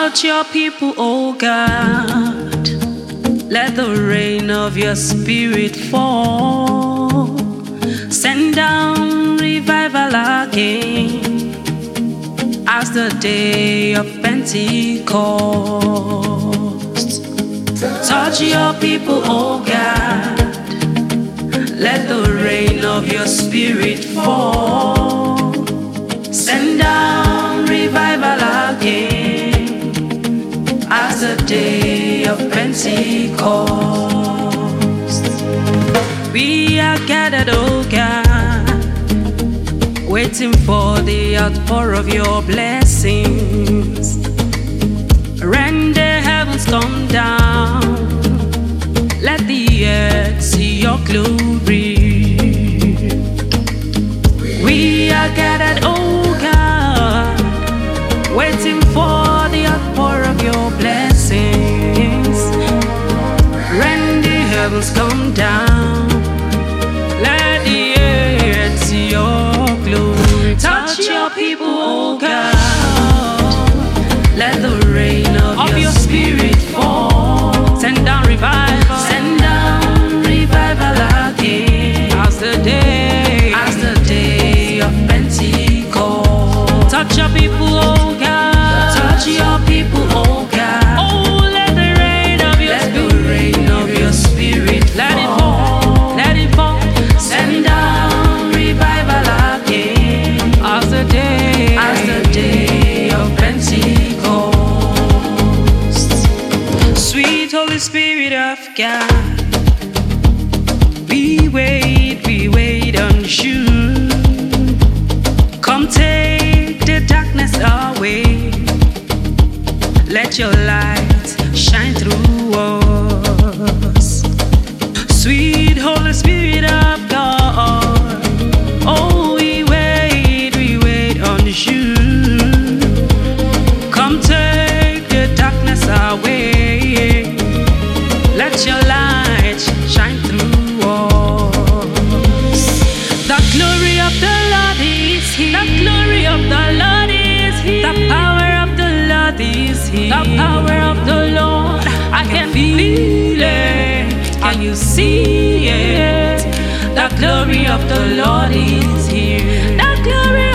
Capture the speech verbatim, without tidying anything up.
Touch your people, oh God. Let the rain of your spirit fall. Send down revival again as the day of Pentecost. Touch your people, oh God. Let the rain of your spirit fall. Send down revival again as the day of Pentecost. We are gathered, oh God, waiting for the outpour of your blessings. When the heavens come down, let the earth see your glory. We are gathered, oh God, waiting for the outpour of your blessings. When the heavens come down, let the earth see your glory. Touch your people, oh God. Let the rain of, of your, your spirit fall. Send down revival. Send down revival again as the day, as the day of Pentecost. Touch your people, oh God. Touch your people, oh God. Oh, let the rain of your let spirit, the rain of your spirit let fall. It fall, let it fall. Send down revival again as the day, as the day of Pentecost. Sweet Holy Spirit of God, we wait, we wait on you. Come take the darkness away. Let your light shine through us. Sweet Holy Spirit of God, oh, we wait, we wait on you. Come take the darkness away. Let your light shine through us. The glory of the Lord is here. The glory of the Lord is here. The power of the Lord is here. The power of the Lord, I can feel it. Can you see it? The glory of the Lord is here. The glory